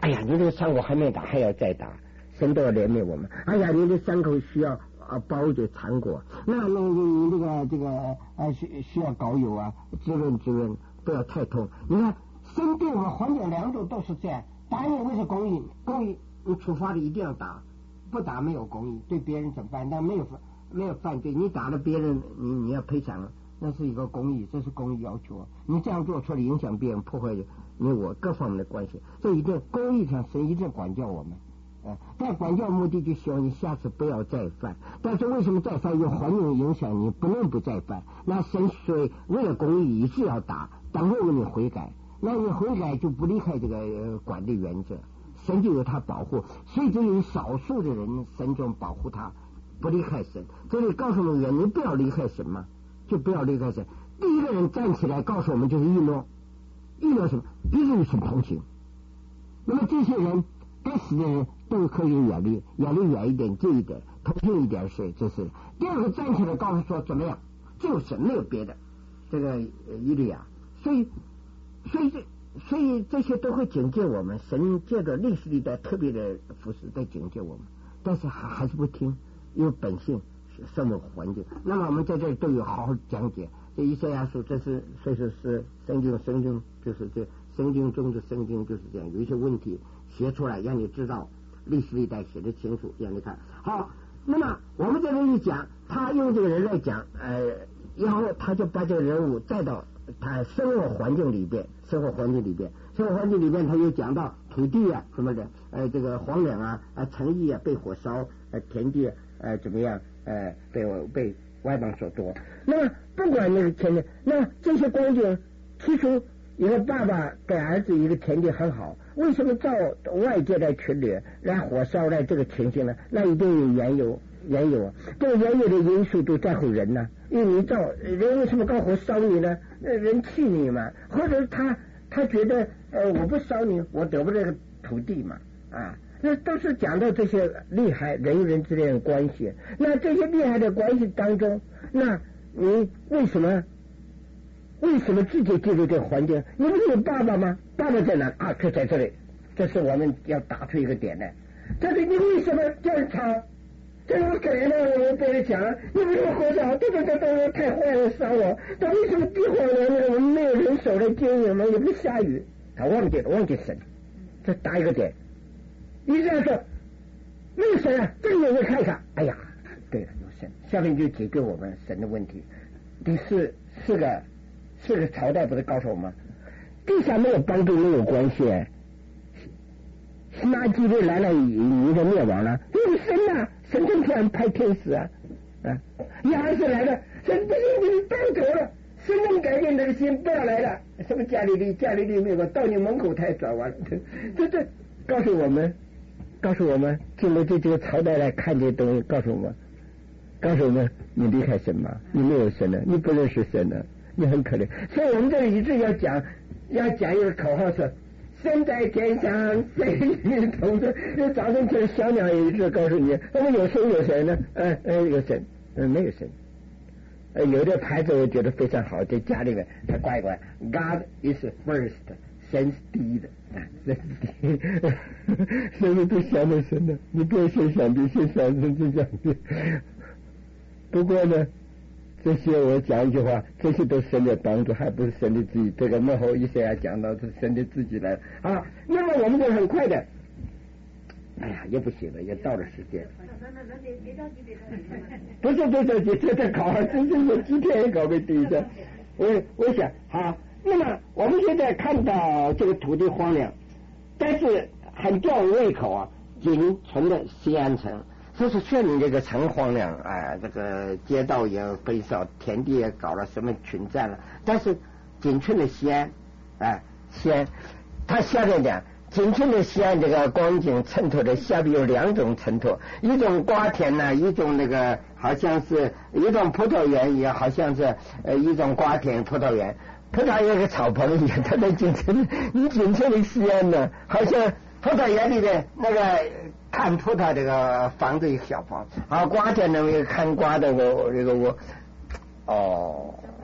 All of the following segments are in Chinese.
呀，你这个伤口还没打，还要再打，神都要怜悯我们。哎呀，你的伤口需要包着缠裹，那你这个需要膏油啊，滋润，不要太痛。你看神对我们环境两种都是这样，打你为是公义，你处罚的一定要打，不打没有公义，对别人怎么办？但没有犯罪，你打了别人，你要赔偿，那是一个公义，这是公义要求。你这样做出来影响别人，破坏你我各方面的关系，这一定公义上神一定管教我们。但管教目的就希望你下次不要再犯，但是为什么再犯？有环境影响，你不能不再犯。那神所以为了公义，一直要打，等候你悔改。那你悔改就不离开这个管理原则，神就有他保护。所以只有少数的人，神就保护他，不离开神。这里告诉我们，你不要离开神嘛，就不要离开神。第一个人站起来告诉我们就是议论什么？一个是同情。那么这些人该死的人都可以远离远一点，近一点，同情一点是这是。第二个站起来告诉说怎么样，就神没有别的，这个以利亚。所以这些都会警戒我们，神借着历史历代特别的服侍在警戒我们，但是还是不听，因为本性生活环境。那么我们在这里都有好好讲解。这以赛亚书，这是所以说是圣经就是这圣经中的圣经就是这样，有一些问题写出来让你知道，历史历代写得清楚，让你看好。那么我们在这里讲，他用这个人来讲，然后他就把这个人物带到他生活环境里边，他又讲到土地啊什么的，这个荒凉啊，城邑啊被火烧，田地怎么样，被外邦所夺。那么不管那个田地，那这些光景，其实一个爸爸给儿子一个田地很好，为什么照外界来侵略来火烧来这个情形呢？那一定有缘由啊，这个缘由的因素都在乎人呢。因为你照人为什么搞火烧你呢？人气你嘛，或者他觉得我不烧你，我得不到这个土地嘛啊。那都是讲到这些厉害人与人之间的关系。那这些厉害的关系当中，那你为什么自己进入这个环境？你不是有爸爸吗？爸爸在哪啊？就在这里。这是我们要打出一个点来。这里你为什么这样吵？这我可怜了，我被人讲，你为什么火烧？这太坏了，烧我！他为什么地荒呢？我们没有人手来经营吗？也不下雨，他忘记神。这打一个点。你这样说，没有神啊？这个你看一看，哎呀，对了，有神。下面就解决我们神的问题。第四个朝代不是告诉我们，地下没有帮助，没有关系。希腊基督来了，你就灭亡了。有神啊，神从天派天使啊，亚是来了，神不行，你带走了，神能改变这个心，不要来了。什么加利利没有到你门口才转弯，这告诉我们进入这个朝代来看这东西，告诉我们你离开神嘛，你没有神了，你不认识神了，你很可怜。所以我们这里一直要讲一个口号是神在天上，谁与同在。这早晨这小鸟也一直告诉你，我们有神呢？有神，没有神。有的牌子我觉得非常好，在家里面它挂一挂 God is first， 神是第一的，神是第一，神是最想的神的，你不要先想的，先想神就想的。不过呢，这些我讲一句话，这些都是神的帮助，还不是神的自己。这个幕后一些要讲到是神的自己来啊。那么我们就很快的，哎呀，也不行了，也到了时间。不是这考好，真正的今天也搞不定的。我想好，那么我们现在看到这个土地荒凉，但是很吊胃口啊，仅存的西安城。就是说明这个城荒凉，这个街道也被烧，田地也搞了什么群战了。但是仅存的西安，西安，它下面讲仅存的西安这个光景衬托的下面有两种衬托，一种瓜田呢，一种那个好像是一种葡萄园，也好像是一种瓜田葡萄园。葡萄园和草棚一样，它在仅存的西安呢，好像葡萄园里面那个看葡萄这个房子一个小房，瓜田那个看瓜的瓜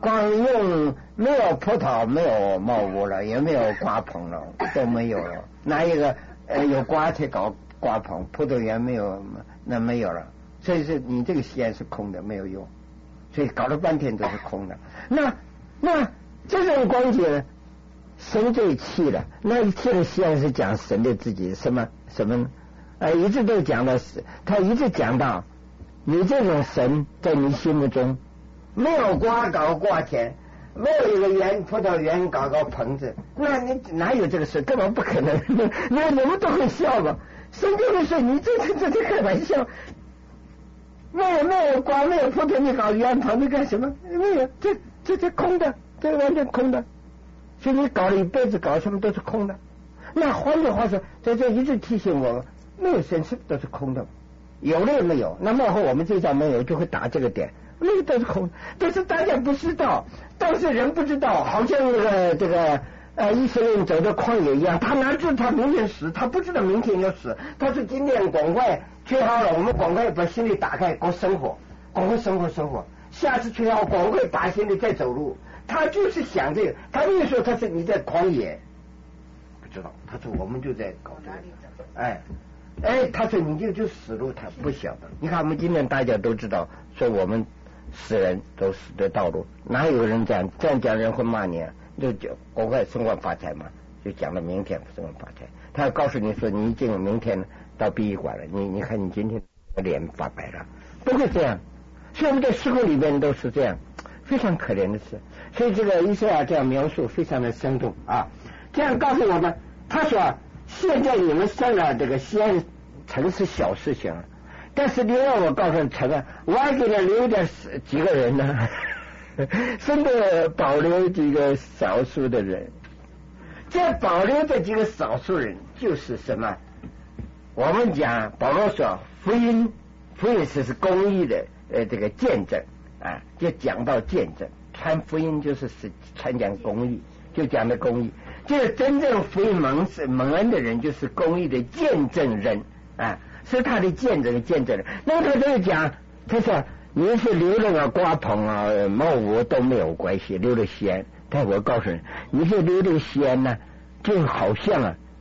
光用没有葡萄，没有茅屋了，也没有瓜棚了，都没有了。哪一个有瓜才搞瓜棚？葡萄园没有，那没有了。所以说你这个西安是空的，没有用。所以搞了半天都是空的。那这种光景呢，神最气了。那一切的西安是讲神的自己什么呢？一直都讲到他一直讲到你这种神在你心目中没有瓜搞瓜田，没有一个葡萄园搞棚子，那你哪有这个事？根本不可能。你们都会笑吧？神就会说你这开玩笑。没有瓜，没有葡萄，你搞园棚子干什么？没有，这空的，这完全空的。所以你搞了一辈子，搞什么都是空的。那换句话说，在这一直提醒我们，没有神是都是空的，有了也没有。那么后我们这章没有，就会打这个点，那个都是空的。但是大家不知道，当时人不知道，好像这个以色列人走到旷野一样，他哪知道他明天死？他不知道明天要死。他说今天赶快吹好了，我们赶快把心里打开，过生活，赶快生活。下次吹好，赶快把心里再走路。他就是想这个，他没有说他是你在旷野，不知道。他说我们就在搞这个，他说你就死路，他不晓得。你看我们今天大家都知道，说我们死人都死的道路，哪有人这样讲人会骂你啊？就赶快升官发财嘛，就讲了明天升官发财。他要告诉你说你已经明天到殡仪馆了，你看你今天脸发白了，不会这样。所以我们在诗歌里面都是这样，非常可怜的事。所以这个以赛亚这样描述非常的生动啊，这样告诉我们，他说现在你们生了这个西安城是小事情，但是另外我告诉城啊，我还给他留点几个人呢，真的保留几个少数的人。这保留的几个少数人就是什么？我们讲保罗说福音是公义的这个见证啊，就讲到见证，传福音就是传讲公义，就讲的公义，就是真正福音蒙恩的人，就是公义的见证人啊，是他的见证人。那么他这个讲，他说你是留了个瓜棚啊、茅屋都没有关系，留了西安。但我告诉你是留了西安呢，就好像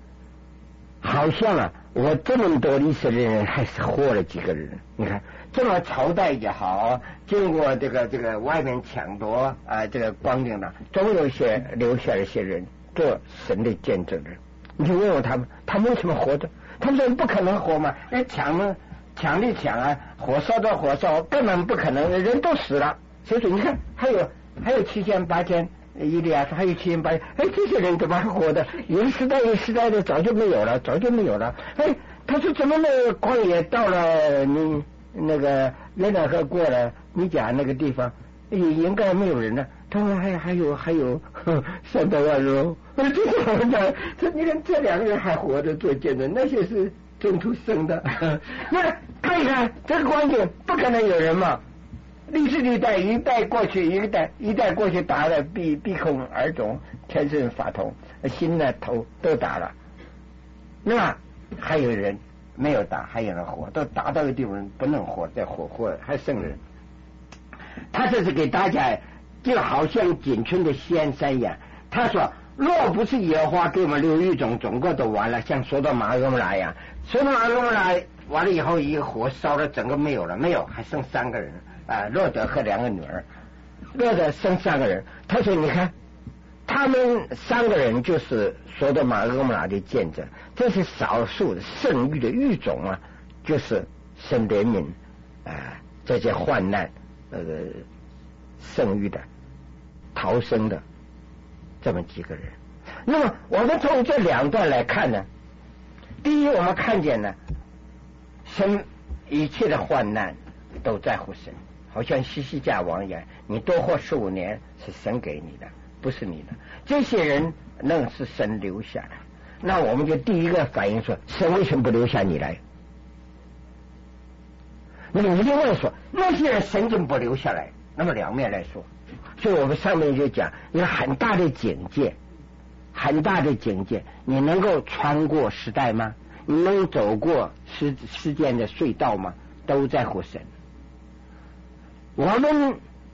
啊，我这么多历史的人还是活了几个人。你看这么朝代也好，经过这个外面抢夺啊，这个光景呢，总有些留下一些人做神的见证人。你就问问他们为什么活着？他们说不可能活嘛，抢的抢啊，火烧的火烧，根本不可能，人都死了。所以说你看还有7000、8000。伊利亚说还有7000、8000，这些人怎么还活的？一个时代的早就没有了。他说怎么那个旷野到了你那个约旦河过了你家那个地方，应该没有人了。他说还有300万人。这是我们讲，你看这2个人还活着做见证，那些是中途生的。那看一看这个光景，不可能有人嘛。历史一代过去，一代过去，打了鼻孔耳肿，全身发痛，心呢头都打了。那还有人没有打，还有人活，都打到一个地方不能活，再活还剩人。他这是给大家就好像锦春的西安山一样。他说若不是耶和华给我们留一种个都完了，像索多玛俄摩拉一样，索多玛俄摩拉完了以后一个火烧了，整个没有了，还剩3个人啊，洛德和2个女儿，洛德生3个人。他说你看他们3个人就是索多玛俄摩拉的见证，这是少数的圣域的育种啊，就是神怜悯这些患难圣域的逃生的这么几个人。那么我们从这2段来看呢，第一我们看见呢，神一切的患难都在乎神，好像西西家王一样，你多活15年是神给你的，不是你的。这些人能是神留下来，那我们就第一个反应说，神为什么不留下你来？那么另外说，那些人神怎么不留下来？那么2面来说，所以我们上面就讲一个很大的警戒，你能够穿过时代吗？你能走过时间的隧道吗？都在乎神。我们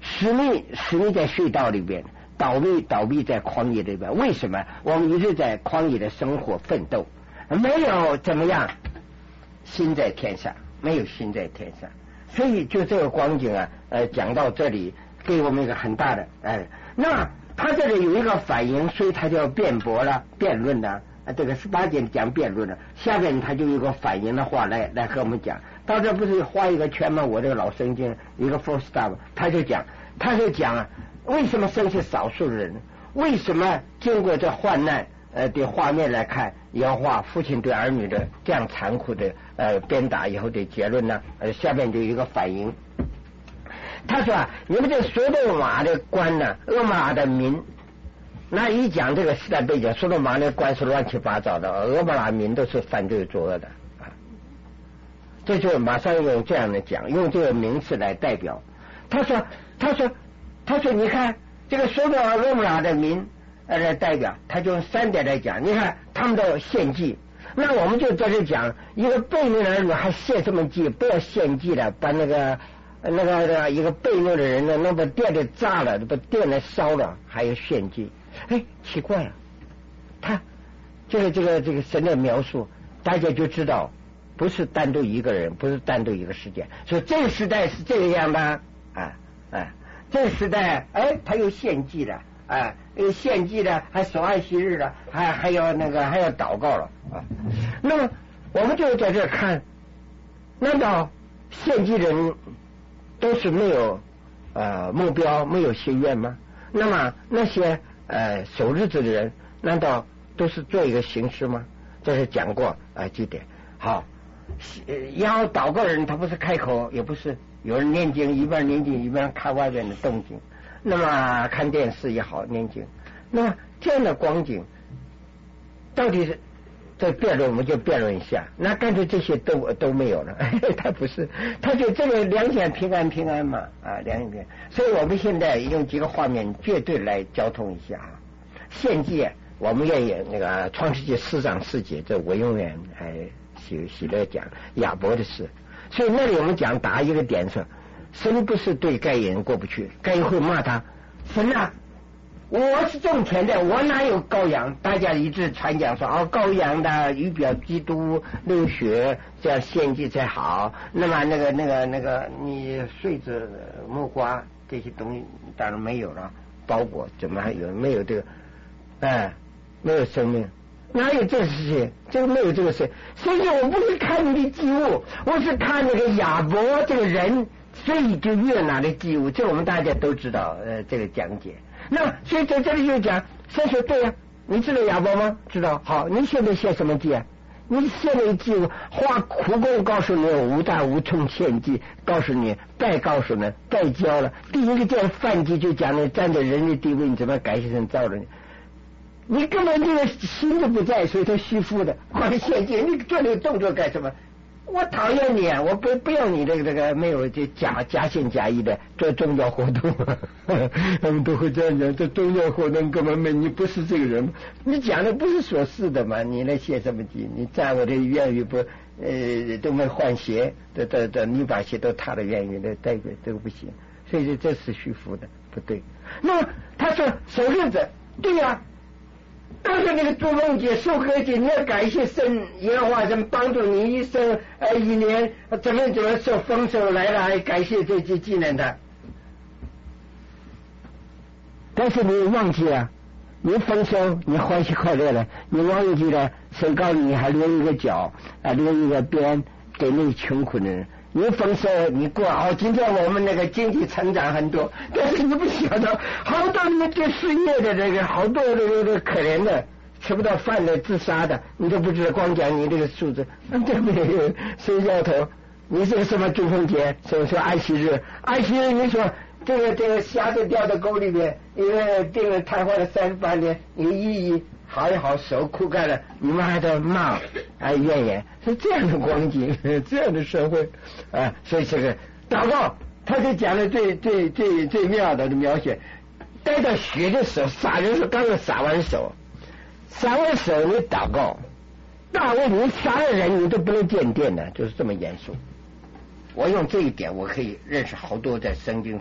使命在隧道里边，倒闭在旷野里边。为什么？我们一直在旷野的生活奋斗，没有怎么样心在天上，没有心在天上。所以就这个光景啊，讲到这里，给我们一个很大的那他这里有一个反应，所以他就要辩驳了、辩论了。这个18节讲辩论了，下面他就有个反应的话来和我们讲。到这不是画一个圈吗？我这个老圣经一个 full stop， 他就讲啊，为什么生是少数人？为什么经过这患难的画面来看，要画父亲对儿女的这样残酷的鞭打以后的结论呢？下面就有一个反应。他说你们这索多玛的官呢，俄玛的民，那一讲这个时代背景，索多玛的官是乱七八糟的，俄玛拉民都是犯罪作恶的啊。这就马上用这样的讲，用这个名词来代表。他说你看这个索多玛俄玛拉的民来代表，他就用3点来讲。你看他们的献祭，那我们就在这讲一个悖逆的人还献什么祭？不要献祭了，把那个一个悖逆的人呢，那把店里炸了，把店里烧了，还有献祭。奇怪了，他这个神的描述，大家就知道不是单独一个人，不是单独一个事件。所以这个时代是这个样的这个时代他有献祭了有献祭的，还守安息日了，还要还要祷告了那么我们就在这看，难道献祭人都是没有目标、没有心愿吗？那么那些守日子的人，难道都是做一个形式吗？这是讲过几点。好，要祷告的人，他不是开口，也不是有人念经，一边念经一边看外面的动静，那么看电视也好，念经。那么这样的光景，到底是在辩论，我们就辩论一下。那干脆这些都没有了，他不是，他就这个良心平安嘛良心平安。所以我们现在用几个画面绝对来交通一下献祭，我们愿意创世纪4章4节，这我永远喜乐讲亚伯的事。所以那里我们讲打一个点上，神不是对该隐过不去，该隐会骂他，神啊，我是种田的，我哪有羔羊？大家一致传讲说羔羊的预表基督流血，这样献祭才好。那么那个你穗子木瓜这些东西当然没有了，包裹怎么还有？没有这个没有生命，哪有这个事情？这个没有这个事。所以我不是看你的祭物，我是看那个亚伯这个人，所以就悦纳的祭物。这我们大家都知道这个讲解。那所以在这里就讲，神说对呀，你知道亚伯吗？知道。好，你现在献什么祭？你现在祭物花苦功告诉你无大无冲献祭，告诉你拜，告诉你拜交了。第一个叫犯祭，就讲你站在人的地位，你怎么感谢神造了你？你根本这个心都不在，所以他虚浮的光献祭，你做这个动作干什么？我讨厌你我不要你这个没有这假心假意的做宗教活动他们都会这样讲，这宗教活动根本没，你不是这个人，你讲的不是所是的嘛，你来写什么经？你站我这愿意不都没换鞋的你把鞋都踏了愿意的代表这个不行，所以这是虚浮的，不对。那他说守日子，对呀当时那个做梦节、受割节，你要感谢神，耶和华神帮助你一生一年怎么受丰收来了，还感谢这些技能的。但是你忘记了，你丰收，你欢喜快乐了，你忘记了神告诉你还留一个角留一个边给那个穷苦的人。你丰收，你过今天我们那个经济成长很多，但是你不晓得，好多那个失业的这个，好多的可怜的，吃不到饭的，自杀的，你都不知道，光讲你这个数字，对不对？谁摇头？你这个什么中秋节，说安息日，你说这个虾子掉到沟里面，因为病人瘫痪了38年，你一好也好，手枯干了，你们还在骂怨言，是这样的光景，这样的社会所以这个祷告，他就讲了最妙的描写。带到血的时候，撒人时候刚刚撒完手你祷告，大卫你杀了人你都不能见电的，就是这么严肃。我用这一点，我可以认识好多在圣经上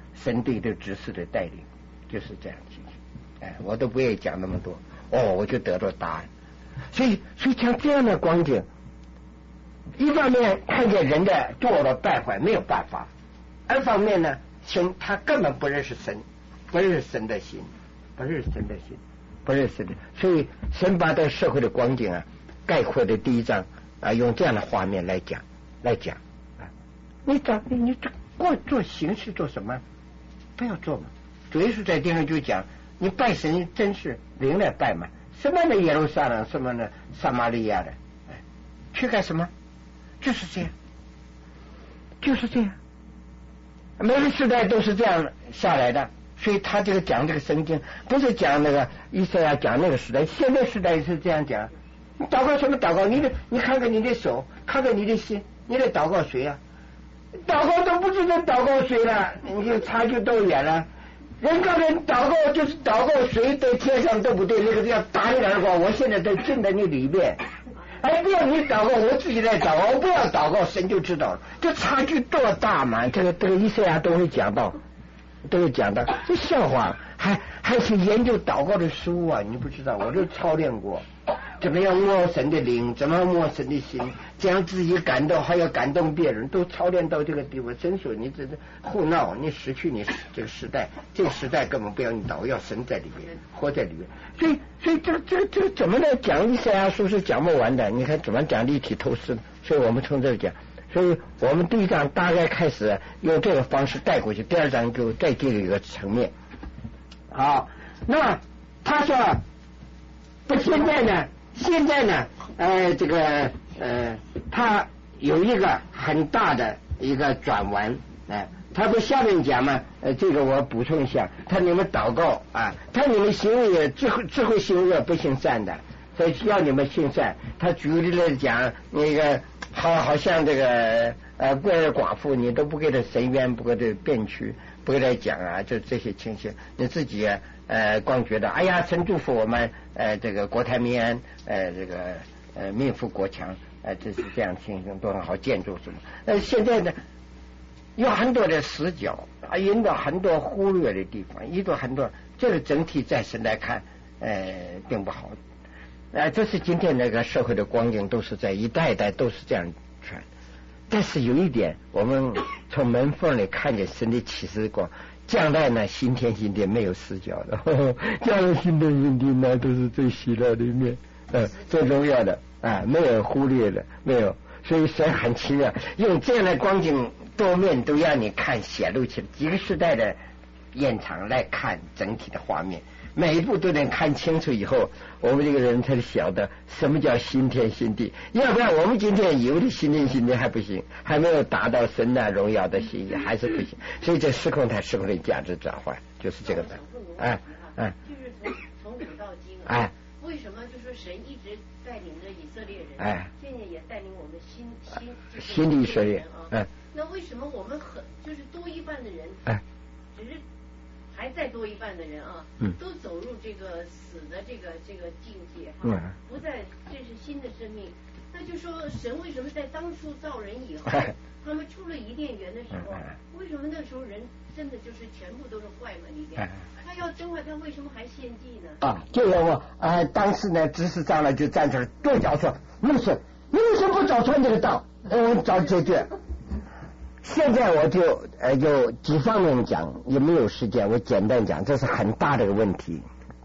神对这指示的带领，就是这样情形。我都不愿意讲那么多，我就得到答案。所以像这样的光景，一方面看见人的堕落败坏没有办法，二方面呢，他根本不认识神，不认识神的心，不认识神的心，不认识的。所以神把这社会的光景概括的第一章用这样的画面来讲。你做形式做什么？不要做嘛。主耶稣在地上就讲，你拜神真是灵来拜嘛，什么的耶路撒冷，什么的撒玛利亚的，去干什么？就是这样，就是这样，每个时代都是这样下来的。所以他这个讲这个圣经，不是讲那个以赛亚讲那个时代，现在时代也是这样讲。你祷告什么祷告？你看看你的手，看看你的心，你在祷告谁啊？祷告都不知道祷告谁了，你就差距多远了。人告人祷告就是祷告谁在天上对不对？那个要打你耳光，我现在都进在你里面。不要你祷告，我自己在祷告，我不要祷告，神就知道了。这差距多大嘛？这个以赛亚都会讲到，这笑话，还是研究祷告的书啊？你不知道，我都操练过。怎么样摸神的灵，怎么摸神的心，这样自己感动还要感动别人，都操练到这个地步。真说你这是胡闹，你失去你这个时代，这个时代根本不要你祷，要神在里面，活在里面。所以这怎么来讲以赛亚书是讲不完的，你看怎么讲立体透视。所以我们从这里讲，所以我们第一章大概开始用这个方式带过去，第二章就再进入一个层面。好，那他说不，现在呢，他有一个很大的一个转弯，他不下面讲嘛，这个我补充一下，你们祷告他你们行恶智慧行恶不行善的，所以要你们行善。他举例来讲，那个好像这个孤儿寡妇，你都不给他伸冤，不给他辩屈，不给他讲就这些情形，你自己光觉得哎呀，神祝福我们这个国泰民安，这个民富国强，这是这样情形都很好，建筑什么。现在呢，有很多的死角引到很多忽略的地方，引到很多这个整体在神来看并不好。这是今天那个社会的光景，都是在一代一代都是这样传。但是有一点，我们从门缝里看见神的启示光。将来呢，新天新地没有死角的，将来新天新地那都是最喜乐的一面，最荣耀的没有忽略的，没有。所以神很奇妙，用这样的光景多面都让你看显露起来几个时代的延长来看整体的画面，每一步都能看清楚以后，我们这个人才晓得什么叫新天新地。要不然我们今天以为的新天新地还不行，还没有达到神的荣耀的心意，还是不行。所以这时空它时空的价值转换就是这个的。 就是从古到今为什么就是神一直带领着以色列人，现在也带领我们新的以色列那为什么我们就是多一半的人只是还再多一半的人都走入这个死的这个境界不再这是新的生命。那就说神为什么在当初造人以后，他们出了伊甸园的时候，为什么那时候人真的就是全部都是坏嘛里边？他要真坏，他为什么还献祭呢？ 就有我当时呢，执事长呢就站出来对讲说：“牧师，你为什么不找穿这个道？找解决。”现在我就有几方面讲，也没有时间，我简单讲，这是很大的一个问题。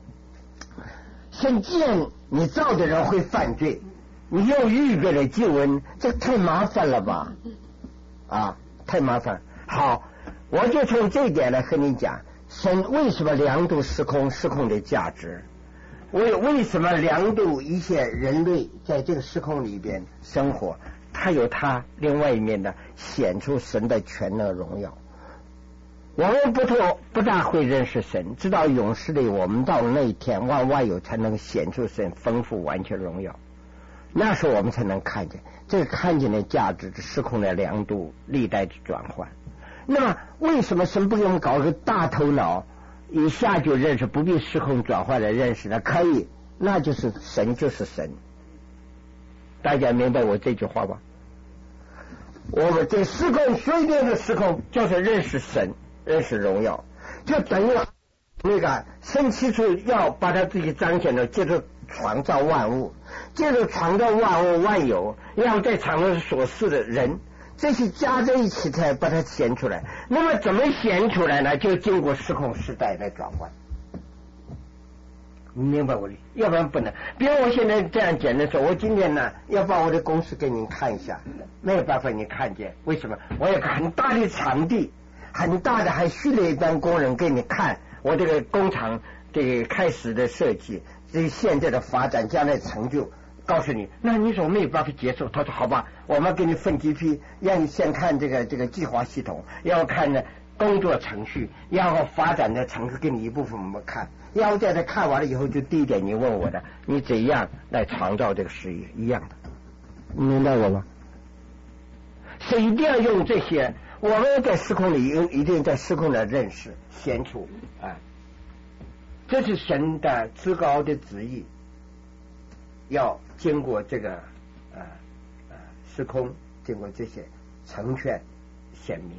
既然你造的人会犯罪，你又预备了救恩，这太麻烦了吧？太麻烦。好，我就从这一点来和你讲，神为什么量度时空的价值？为什么量度一些人类在这个时空里边生活？它有它另外一面的显出神的全能荣耀。我们不大会认识神，直到永世里我们到那一天万万有才能显出神丰富完全荣耀，那时候我们才能看见这个看见的价值的时空的量度历代的转换。那么为什么神不给我们搞个大头脑一下就认识，不必时空转换来认识呢？可以，那就是神就是神。大家明白我这句话吧？我们这时空随便的时空就是认识神， 认识荣耀，就等于那个生起初要把他自己彰显的，借着创造万物，借着创造万物万有，然后在场上所示的人，这些加在一起才把它显出来。那么怎么显出来呢？就经过时空时代的转换。你明白我的？要不然不能。比如我现在这样讲的时候，我今天呢要把我的公司给您看一下，没有办法你看见。为什么？我有个很大的场地，很大的，还需了一帮工人给你看我这个工厂这个开始的设计，这个现在的发展，将来成就。告诉你，那你说没有办法接受？他说好吧，我们给你分几批，让你先看这个计划系统，要看呢工作程序，然后发展的程序给你一部分我们看，然后在这看完了以后，就第一点你问我的，你怎样来创造这个事业一样的，你明白我吗？所以一定要用这些，我们在时空里一定在时空的认识显出啊，这是神的至高的旨意，要经过这个时空，经过这些成全显明。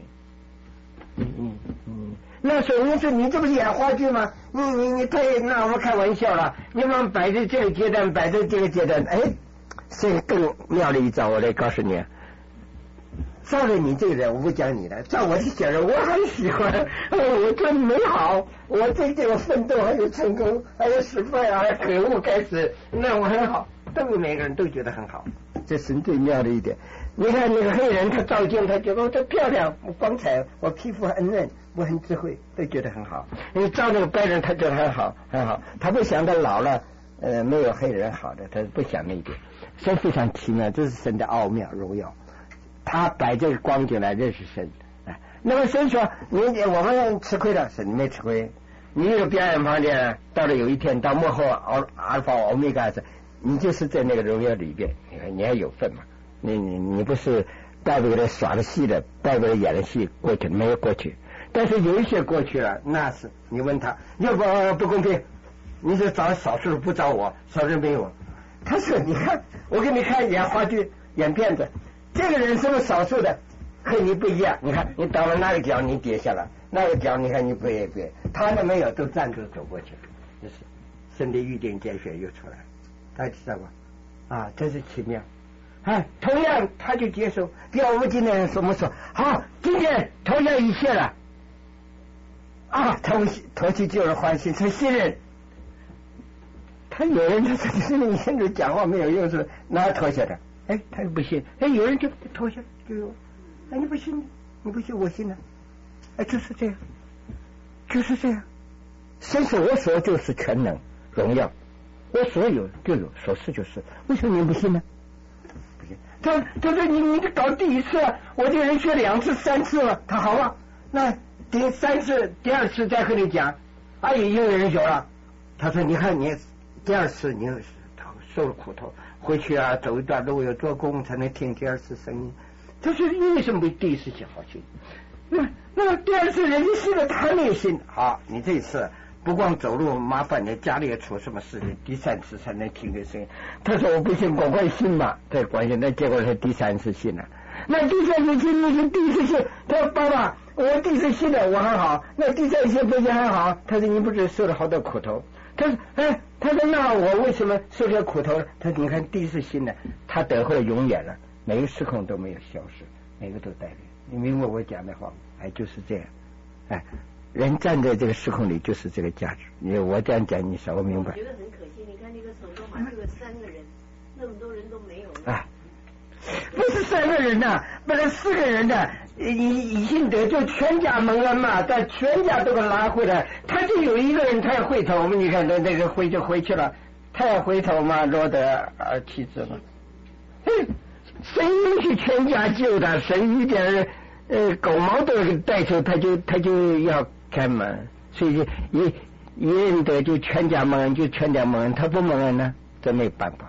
那所以你说你这不是演话剧吗？你太拿我们开玩笑了。你们摆在这个阶段，摆在这个阶段，哎，是更妙的一招。我来告诉你，照了你这个人，我不讲你的，照我的小人，我很喜欢，我真美好，我这个奋斗还有成功，还有失败啊，可恶开始，那我很好，都每个人都觉得很好，这是最妙的一点。你看那个黑人，他照镜，他觉得我这漂亮，我光彩，我皮肤很嫩，我很智慧，都觉得很好。你照那个白人，他觉得很好，很好，他不想他老了，没有黑人好的，他不想那一点。所以非常奇妙，这是神的奥妙荣耀。他摆这个光景来认识神。那么神说，我们吃亏了，神没吃亏。你有表演房间，到了有一天到幕后阿尔法欧米伽，你就是在那个荣耀里边，你还有份嘛？你不是带着来耍了戏的，带着演了戏过去，没有过去。但是有一些过去了，那是你问他，要不公平，你是找少数不找我，少数没有。他说你看，我给你看演话剧演片子，这个人是不是少数的，和你不一样。你看你到了那个角你跌下了，那个角你看你不也，他都没有，都站着走过去，就是神的预定拣选又出来，大家知道吧？啊，真是奇妙。同样他就接受。比如我们今天怎么说？好，今天投下一切了啊，投去就是欢喜，是新人。他有人就说你现在讲话没有用，是哪投下的？哎，他又不信。哎，有人就投下就有。哎，你不信，你不信，我信了。哎，就是这样，就是这样。神说我所就是全能荣耀，我所有就有，所是就是。为什么你不信呢？他说你搞第一次，我这个人学2次3次了，他好了，那第3次第2次再和你讲，已经有人学了。他说你看你第2次你受了苦头，回去啊走一段路要做工才能听第2次声音。他说你为什么比第1次信好信？那第2次人家信了他没信，好，你这一次不光走路麻烦你，家里也出什么事情，第3次才能听这声音。他说我不信，赶快信嘛，这关系。那结果是第3次信了。那第3次信，你是第1次信。他说爸爸，我第1次信了，我很好。那第3次信不是很好？他说你不是受了好多苦头。他说那我为什么受这苦头？他说你看第1次信了，他得回来永远了，每个时空都没有消失，每个都代表。你明白我讲的话？就是这样。人站在这个时空里就是这个价值。我这样讲你稍微明白。 我觉得很可惜，你看那个首都马就有3个人，那么多人都没有了。 不是3个人呐，不是4个人的，以信德就全家蒙恩嘛，但全家都给拉回来，他就有一个人他要回头嘛，你看那个回就回去了，他要回头嘛，罗德妻子嘛。神允许全家救他，神一点狗毛都带走，他就要开门，所以一人得就全家蒙恩，就全家蒙恩，他不蒙恩呢，这没办法。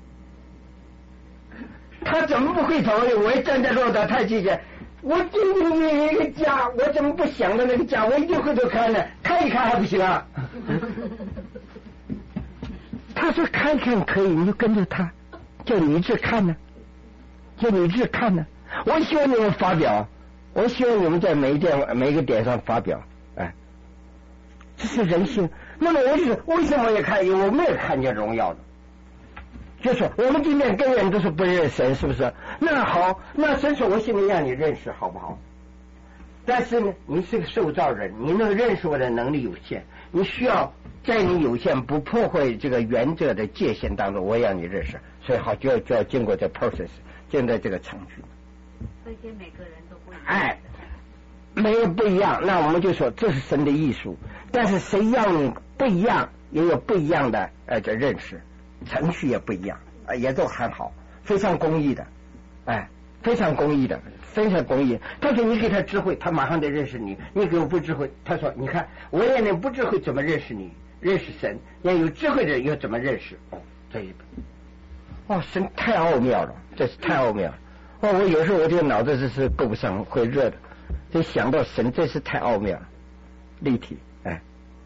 他怎么不回头？我也站在罗德太极前，我今天有一个家，我怎么不想到那个家？我一定回头看呢，看一看还不行啊？他说看看可以，你就跟着他，叫你一直看呢，叫你一直看呢。我希望你们发表， 我希望你们在每一个点上发表，哎，这是人性。那么我就是为什么我没有看见荣耀的？就是我们今天根本都是不认神，是不是？那好，那神说我现在让你认识，好不好？但是呢，你是个受造人，你能认识我的能力有限，你需要在你有限不破坏这个原则的界限当中，我让你认识，所以好就要经过这 process， 经过这个程序。 所以每个人都不一样。 哎，没有不一样，那我们就说这是神的艺术，但是谁让你不一样，也有不一样的这认识，程序也不一样，也都很好，非常公义的，哎，非常公义的，非常公义。他说你给他智慧，他马上得认识你；你给我不智慧，他说你看我也能不智慧怎么认识你？认识神，要有智慧的人又怎么认识？哦，这一本，神太奥妙了，这是太奥妙了。我有时候我这个脑子这是够不上，会热的。就想到神，真是太奥妙了，立体，哎，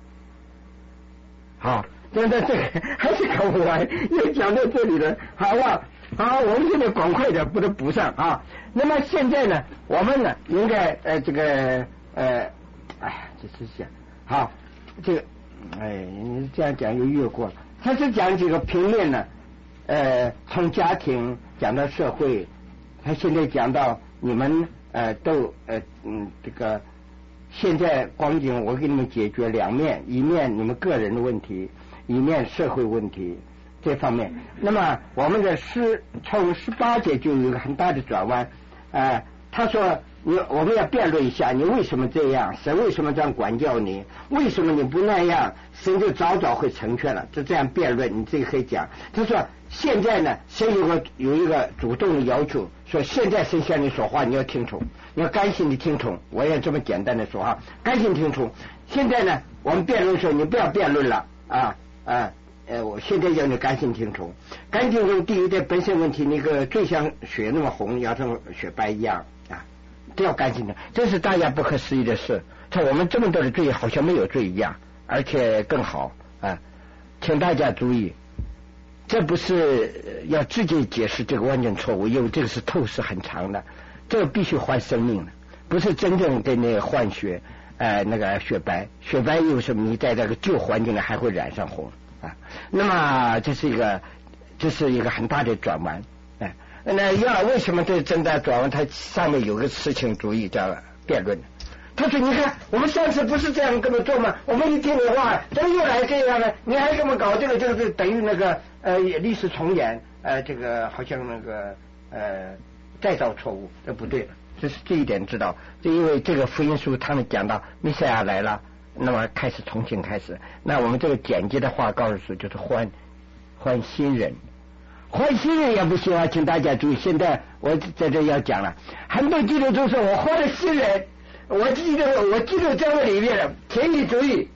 好，现在这个还是看不完，又讲到这里了，好吧？好，我们现在赶快的，不得补上啊。那么现在呢，我们呢应该这个哎呀，这是讲好这个你这样讲又越过了。他是讲这个平面呢，从家庭讲到社会。他现在讲到你们都这个现在光景，我给你们解决两面，一面你们个人的问题，一面社会问题这方面。那么我们的从18节就有一个很大的转弯，他说我们要辩论一下，你为什么这样？神为什么这样管教你？为什么你不那样？神就早会成全了。就这样辩论，你自己可以讲。他说现在呢，神有一个主动的要求，说现在神向你说话，你要听从，你要甘心的听从。我也这么简单的说哈，甘心听从。现在呢，我们辩论说你不要辩论了我现在要你甘心听从。甘心听从，第一的本身问题，那个最像血那么红，要像雪白一样都要甘心的，这是大家不可思议的事。像我们这么多的罪，好像没有罪一样，而且更好请大家注意，这不是要直接解释这个完全错误，因为这个是透视很长的，这个必须换生命的，不是真正的那个换血那个雪白有什么？你在这个旧环境里还会染上红那么这是一个很大的转弯。那为什么这正在转弯？它上面有个事情主义叫辩论。他说你看我们上次不是这样这么做吗？我们一听你话怎么又来这样呢？你还这么搞这个就是等于那个历史重演这个好像那个再造错误，这不对了。这一点知道，就因为这个福音书他们讲到弥赛亚来了，那么重新开始。那我们这个简洁的话告诉就是换新人。换新人也不行啊，请大家注意。现在我在这要讲了，很多基督徒说我换了新人，我记得在我里面了。请你注意，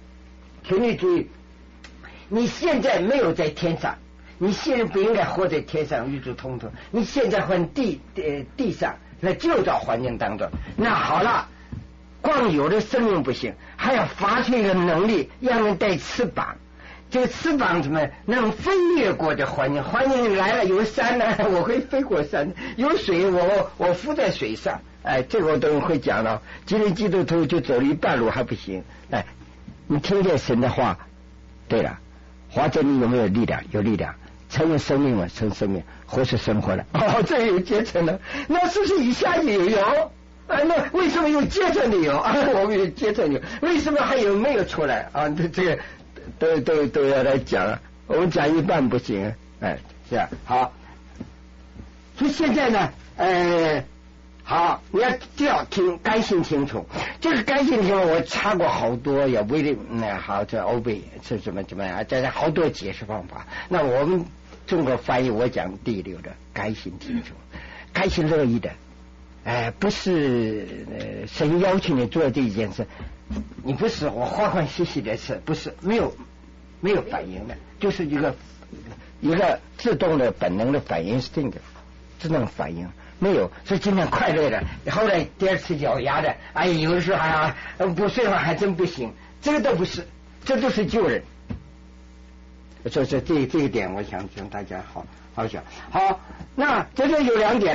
你现在没有在天上，你现在不应该活在天上与主同住，你现在换地上，那就在环境当中。那好了，光有的生命不行，还要发出一个能力，让人带翅膀。这个翅膀怎么能飞越过这环境来了，有山呢，我会飞过山；有水，我浮在水上。这个我都会讲到。基督徒就走了一半路还不行。你听见神的话，对了，话这里有没有力量？有力量，成为生命嘛，成生命，活是生活了。这有阶层了，那是不是一下就有？那为什么有阶层的有我们有阶层有，为什么还有没有出来这个都要来讲，我们讲一半不行，这样好。所以现在呢，好，你要听，甘心听从。这个甘心听从，我查过好多，也为了好这欧贝是怎么样，这好多解释方法。那我们中国翻译，我讲第六的甘心听从，甘心乐意的。不是神要求你做这一件事，你不是我欢欢喜喜的事，不是没有反应的，就是一个自动的本能的反应，是这个自动反应没有，是今天快乐的，后来第二次咬牙的，有的时候不睡话还真不行，这个都不是，这都是救人。所以这一点，我想大家好想好。那这有两点呢。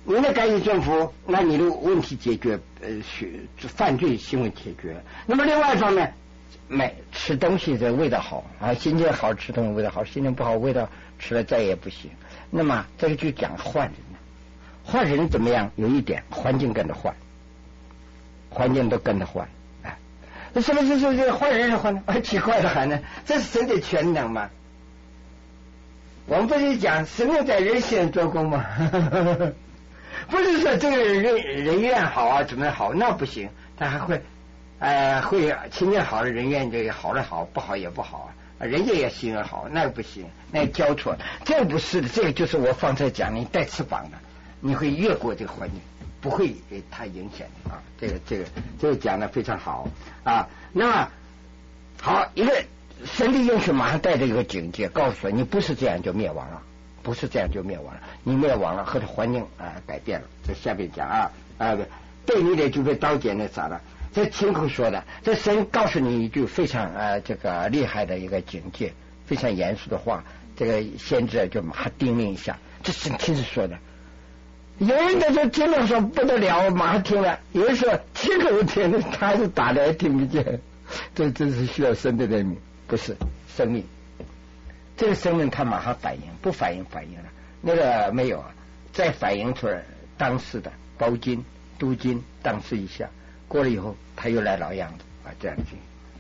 你的改革政府，那你的问题解决，犯罪行为解决。那么另外一方面，吃东西的味道好啊，心情好吃东西味道好，心情不好味道吃了再也不行。那么这个就讲换人怎么样？有一点，环境跟着换，环境都跟着换。哎，那什么是这换人是换呢？奇怪的很呢，这是神的全能嘛？我们不是讲神能在人性做工吗？不是说这个人缘好啊，怎么好？那不行，他还会会亲近好的人缘就好的好，不好也不好啊。人家也心好，那个不行，那个交错，这个不是的，这个就是我方才讲，你带翅膀的，你会越过这个环境，不会给它影响啊。这个讲的非常好啊。那么好，一个神的应许马上带着一个警戒，告诉你不是这样就灭亡了，不是这样就灭亡了，你灭亡了或者环境改变了。这下面讲对你的就被刀剑的咋了？这亲口说的，这神告诉你一句非常这个厉害的一个警戒，非常严肃的话，这个先知就马上叮咛一下，这是亲自说的。有人在这听了说不得了，马上听了；有人说亲口听的，他是打的也听不见。这是需要神的怜悯，不是生命。这个生命他马上反应，不反应了，那个没有再反应出来当时的包金、督金当时一下。过了以后，他又来老样子这样子。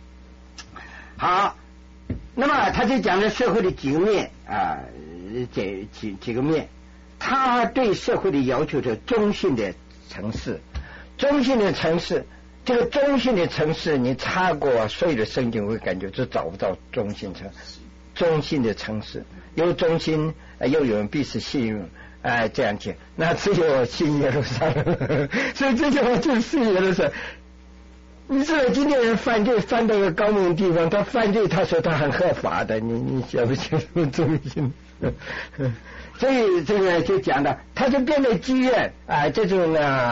好，那么他就讲了社会的几个面几个面。他对社会的要求是中性的城市，中性的城市，这个中性的城市，你查过所有的圣经，会感觉就找不到中性城市。中性的城市有中心，又有人必是信这样讲，那只有新耶路撒冷。所以这句话就是新耶路撒冷。你知道今天人犯罪犯到一个高明地方，他犯罪他说他很合法的，你晓不清楚中心？所以这个就讲的，他就变成妓院这种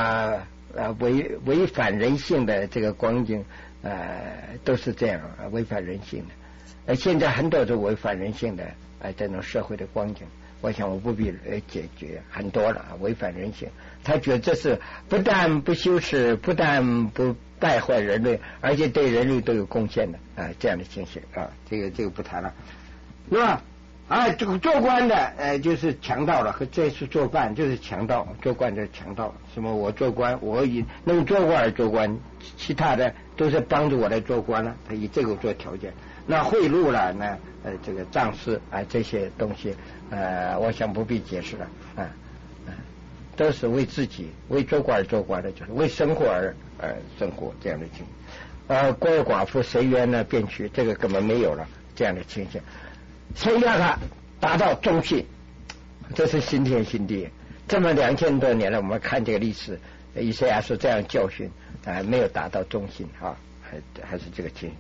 违反人性的这个光景都是这样违反人性的。现在很多是违反人性的这种社会的光景，我想我不必解决很多了，违反人性。他觉得这是不但不羞耻，不但不败坏人类，而且对人类都有贡献的这样的情形这个不谈了。那么这个做官的就是强盗了，和这次做官就是强盗，做官就是强盗。什么我做官，我以能做官而做官，其他的都是帮助我来做官了，他以这个做条件。那贿赂了，那这个仗势这些东西我想不必解释了都是为自己为做官而做官的，就是为生活而生活这样的情形。孤儿寡妇谁冤呢便去，这个根本没有了这样的情形。谁让他达到中性，这是新天新地。这么2000多年了，我们看这个历史，以赛亚书这样教训没有达到中性还是这个情形。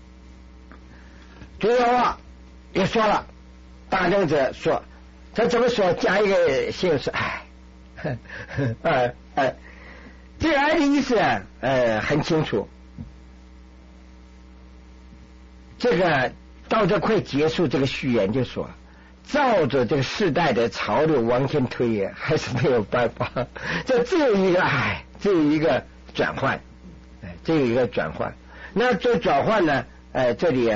最后也说了，大政者说，他怎么说？加一个姓氏，这个的意思很清楚。这个到这快结束这个序言就说，照着这个世代的潮流往前推还是没有办法，这只有一个转换，这有一个转换。那这转换呢这里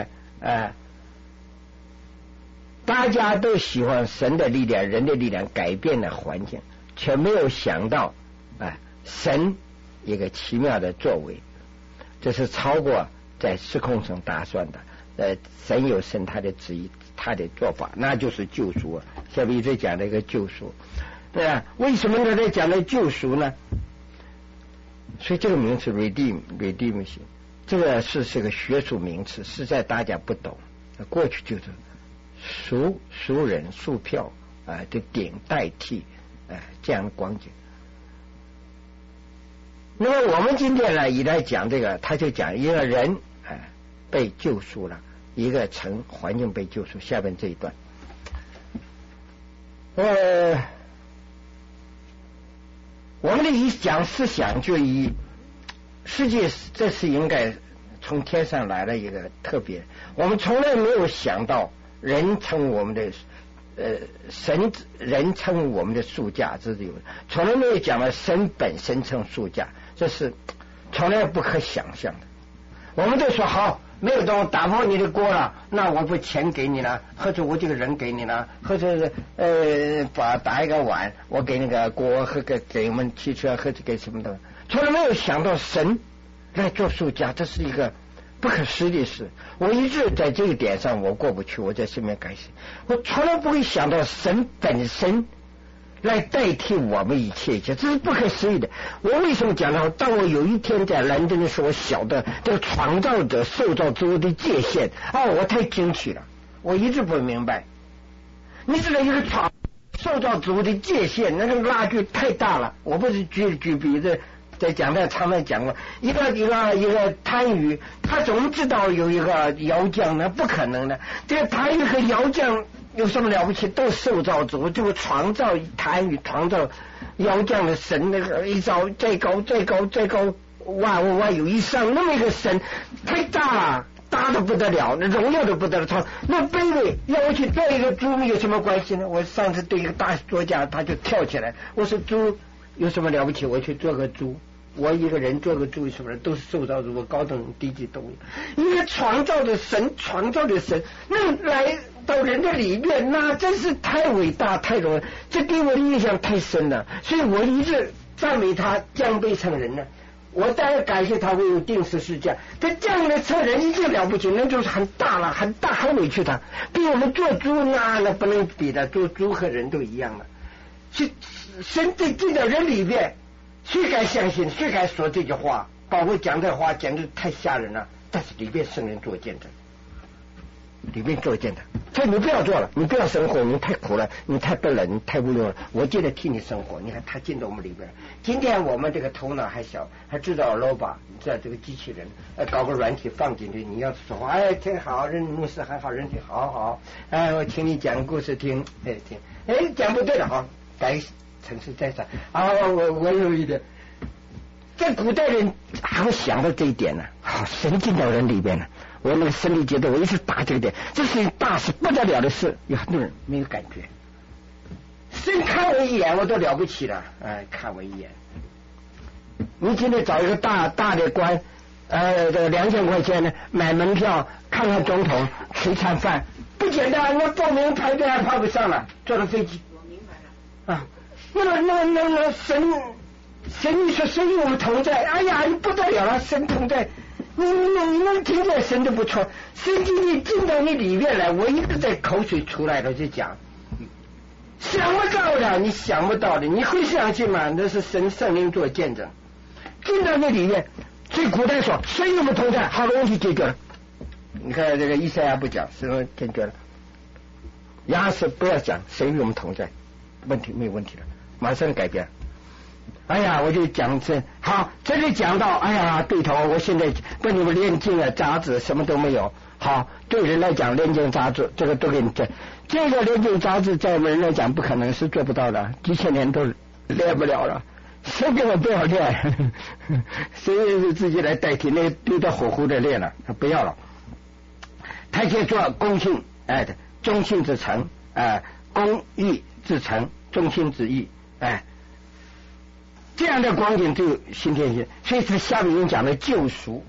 大家都喜欢神的力量、人的力量改变了环境，却没有想到神一个奇妙的作为，这是超过在时空上打算的。神有神他的旨意，他的做法，那就是救赎。下面一直讲的一个救赎，对啊，为什么他在讲的救赎呢？所以这个名词 redemption， 这个是个学术名词，实在大家不懂。过去就是赎人赎票的顶代替这样的光景。那么我们今天呢一来讲这个，他就讲一个人被救赎了，一个环境被救赎。下面这一段我们的一讲思想就以世界，这是应该从天上来了一个特别，我们从来没有想到人成我们的神人称我们的数价，这是有的，从来没有讲了神本身称数价，这是从来不可想象的。我们都说好，没有东西打破你的锅了，那我不钱给你了，或者我这个人给你了，或者打一个碗，我给那个锅和给我们汽车或者给什么的，从来没有想到神来做数价，这是一个不可思议的事。我一直在这个点上我过不去，我在身边改写，我从来不会想到神本身来代替我们一切，这是不可思议的。我为什么讲到，当我有一天在伦敦的时候，我晓得这个创造者受造之物的界限我太惊奇了，我一直不明白。你知道一个受造之物的界限，那个拉距太大了。我不是举比子在讲台常常讲过，一个贪鱼，他怎么知道有一个窑匠呢？不可能的。这个贪鱼和窑匠有什么了不起？都受造之物，这个创造贪鱼、创造窑匠的神，那个一造再高再高再高，万有以上那么一个神，太大了，大的不得了，那荣耀的不得了。他那卑微，要我去做一个猪有什么关系呢？我上次对一个大作家，他就跳起来，我说猪有什么了不起？我去做个猪。我一个人做个猪什么的，都是受造物，高等低级动物。一个创造的神，那来到人的里面，那真是太伟大太荣耀，这给我的印象太深了。所以我一直赞美他降卑成人呢。我当然感谢他为我定十字架，他降了成人已经了不起，那就是很大了，很大，很委屈他。比我们做猪那不能比的，做猪和人都一样了。神在进到人里面。谁敢相信？谁敢说这句话？包括讲这话，简直太吓人了。但是里边圣人做见证，里面做见证。所以你不要做了，你不要生活，你太苦了，你太笨了，你太无用了。我接着替你生活。你看他进到我们里边。今天我们这个头脑还小，还知道roba，知道这个机器人，搞个软体放进去，你要说话，挺好，人牧师很好，人体好，我请你讲故事听，听，讲不对了，好，改。城市再上我温柔一点。在古代人还会想到这一点呢。神进到人里边了。我那个生理阶段，我一直打这个点，这是大事不得了的事。有很多人没有感觉。神看我一眼，我都了不起了。看我一眼。你今天找一个大的官，这个2000块钱呢，买门票看看总统，吃一餐饭，不简单。我报名排队还跑不上了，坐了飞机。 我明白了。 那神，你说神与我们同在，哎呀，你不得了了，神同在，你能听见神就不错，神进到你里面来，我一直在口水出来了就讲，想不到的，你想不到的，你会相信吗？那是神圣灵做见证，进到你里面，所以古代说神与我们同在，好的问题解决了。你看这个以赛亚不讲，神解决了，亚斯不要讲神与我们同在，问题没有问题了。马上改变。我就讲好，这里讲到对头，我现在跟你们炼金杂质什么都没有。好，对人来讲炼金杂质这个都给你这个炼金杂质在我们人来讲不可能，是做不到的，几千年都练不了了。谁给我不要练？谁自己来代替？那丢到火湖的练了，他不要了。他先做公信，忠信之诚，公义之诚，忠心之义，这样的光景就有新天性。所以他下面讲的救赎，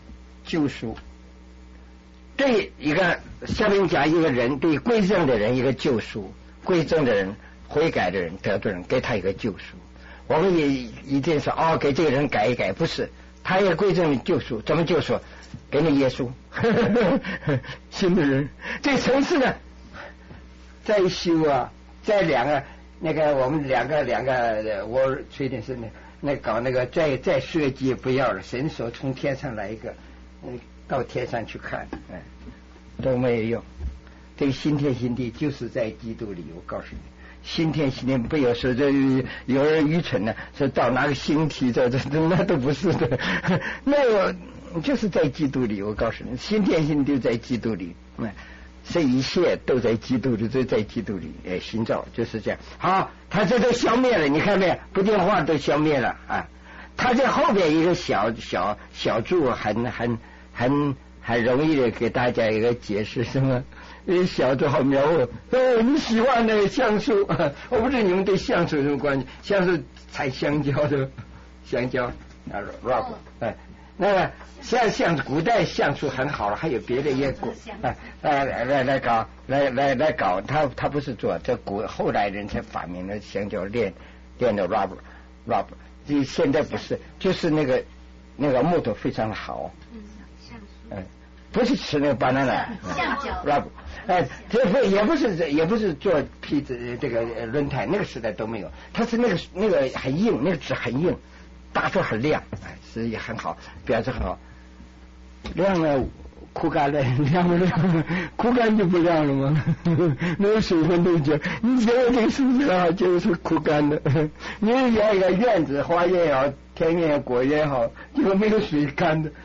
对一个下面讲一个人，对归正的人一个救赎，归正的人、悔改的人、得罪人，给他一个救赎。我们也一定说给这个人改一改，不是，他也归正的救赎，怎么救赎？给你耶稣，新的人。这城市呢，再修再我们两个，我吹点是搞那个再设计不要了，神说从天上来一个，到天上去看，都没有用。这个新天新地就是在基督里，我告诉你，新天新地不要说这有人愚蠢呢，说到哪个星体这那都不是的，那个就是在基督里，我告诉你，新天新地在基督里，这一切都在基督里，都在基督里，新造就是这样。好，他这都消灭了，你看没有？不听话都消灭了他在后边一个小柱很很容易的给大家一个解释，什么小子好描绘你喜欢那个橡树我不知道你们对橡树有什么关系，橡树采香蕉的香蕉rubber 那个像古代橡树很好了，还有别的也来搞他不是做这后来人才发明了香蕉炼的 rubber 这现在不是，就是那个木头非常的好不是吃那个 banana 橡胶 rubber 这也不是做坯子这个轮胎，那个时代都没有，它是那个很硬，那个纸很硬，打出很亮是也很好，表示很好。亮了枯干了，亮不亮？枯干就不亮了吗？没有水分都讲，你觉得这个树子好就是枯干的。你养一个院子，花园也好，田园也好，果园也好，结果没有水干的。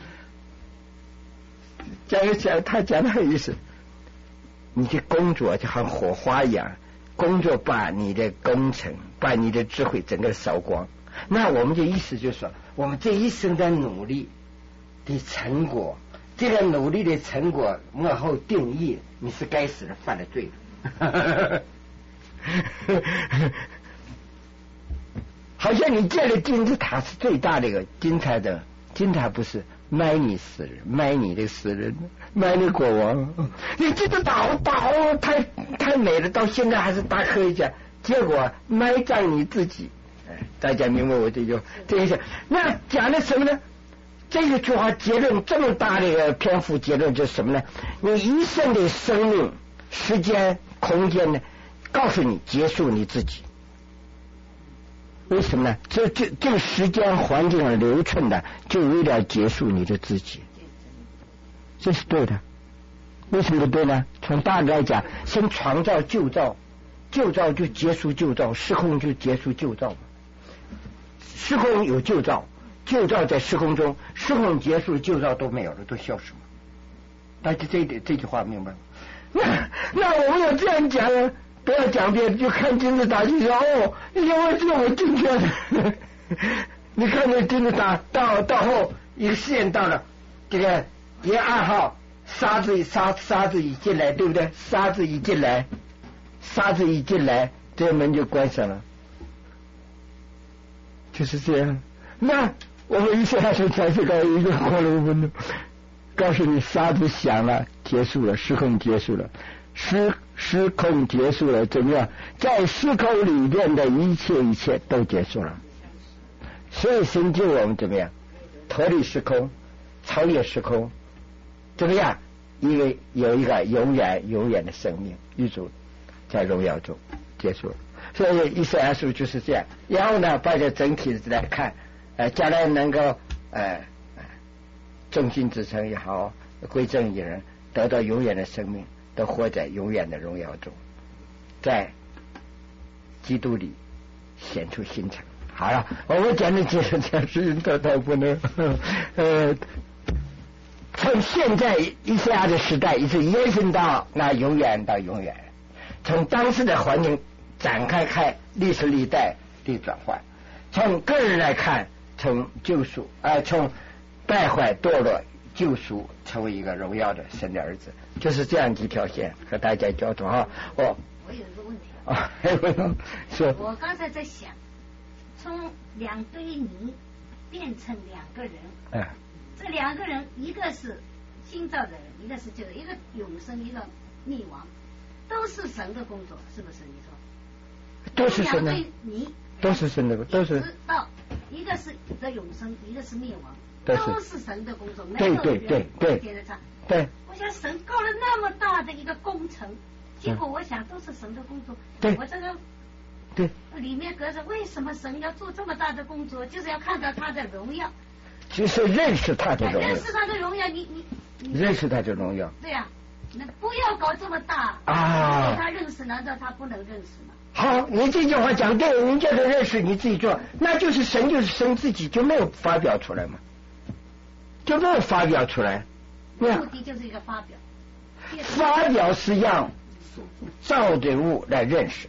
他讲的很意思，你的工作就像火花一样，工作把你的工程，把你的智慧整个烧光。那我们的意思就是说，我们这一生的努力的成果，这个努力的成果幕后定义，你是该死的，犯了罪的。好像你建了金字塔是最大的一个金塔的，金塔不是卖你死人，卖你的死人，卖你国王。你这个岛太美了，到现在还是大科学家，结果埋葬你自己。大家明白我这一下。那讲的什么呢？这个句话结论这么大的一个篇幅，结论就是什么呢？你一生的生命、时间、空间呢，告诉你结束你自己。为什么呢？这个时间环境的流程的，就为了结束你的自己，这是对的。为什么不对呢？从大概来讲，先创造旧造，旧造就结束旧造，时空就结束旧造。时空有旧造，旧造在时空中，时空结束，旧造都没有了，都消失了。大家这句话明白吗？那我们要这样讲，不要讲别的，就看金字塔就说因为这我正确的。你看那金字塔到后一个线到了这个1、2号，沙子一进来，对不对？沙子一进来，这门就关上了。就是这样。那我们一下就才是搞一个过了5分钟，告诉你沙子响了，结束了，时空结束了，时空结束了，怎么样？在时空里边的一切都结束了。所以神救我们怎么样？脱离时空，超越时空，怎么样？因为有一个永远的生命宇宙在荣耀中结束了。所以以赛亚书就是这样。然后呢，把这整体来看，将来能够忠心至诚也好，归正义人得到永远的生命，都活在永远的荣耀中，在基督里显出新成。好了，我们讲的这事情都不能从现在以赛亚的时代一直延伸到那永远到永远，从当时的环境展开历史历代的转换。从个人来看，从救赎从败坏堕落救赎成为一个荣耀的神的儿子，就是这样几条线和大家交通啊。 我有一个问题还有问题说， 我刚才在想，从2堆泥变成2个人，这2个人一个是新造的人，一个是旧的，一个永生，一个灭亡，都是神的工作，是不是？你说都是神的，都是神的，都是到一个是的永生，一个是灭亡，都是神的工作，没有人别的差。 对， 我想神搞了那么大的一个工程，结果我想都是神的工作。 对， 我这个对里面隔着为什么神要做这么大的工作，就是要看到他的荣耀， 就是认识他的荣耀， 认识他的荣耀，你认识他的荣耀。 对呀，那不要搞这么大啊！ 他认识，难道他不能认识吗？ 好，你这句话讲对，人家的认识你自己做，那就是神自己就没有发表出来嘛，就没有发表出来。 目的就是一个发表， 发表是让造的物来认识，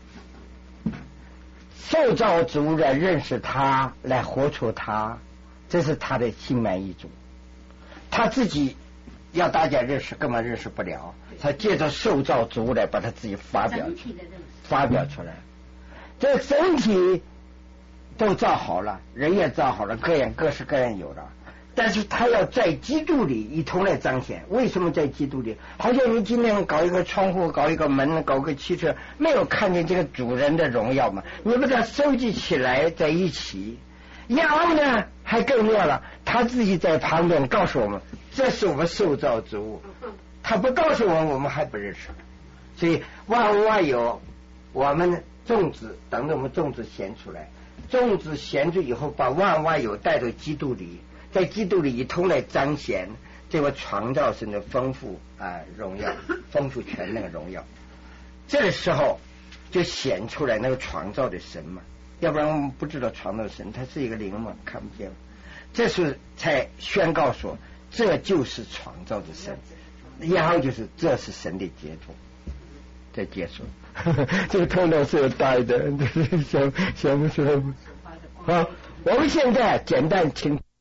受造之物来认识他，来活出他，这是他的心满意足。他自己要大家认识根本认识不了，他借着受造之物来把他自己发表出来。这整体都造好了，人也造好了，各式各样有了，但是他要在基督里一同来彰显。为什么在基督里？好像你今天搞一个窗户，搞一个门，搞个汽车，没有看见这个主人的荣耀吗？你把它收集起来在一起，然后呢还更妙了，他自己在旁边告诉我们，这是我们受造之物。他不告诉我们，我们还不认识。所以万物万有，我们种子等着我们种子显出来，种子显出以后，把万物万有带到基督里，在基督里一同来彰显这个创造神的丰富荣耀，丰富全能的荣耀。这个时候就显出来那个创造的神嘛，要不然我们不知道创造神，他是一个灵嘛，看不见。这时才宣告说，这就是创造的神，然后就是这是神的杰作，再结束。这个头脑是有大的，想不出来。好，我们现在简单听。